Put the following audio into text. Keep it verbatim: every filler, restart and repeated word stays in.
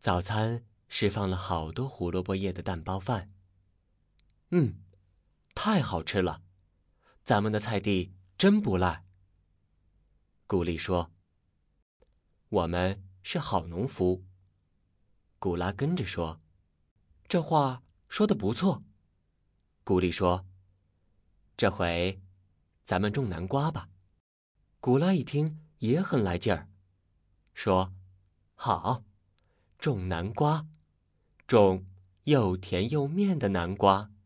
早餐是放了好多胡萝卜叶的蛋包饭。嗯，太好吃了，咱们的菜地真不赖。古丽说：“我们是好农夫。”古拉跟着说：“这话说得不错。”古丽说：“这回咱们种南瓜吧。”古拉一听也很来劲儿，说：“好，种南瓜，种又甜又面的南瓜。”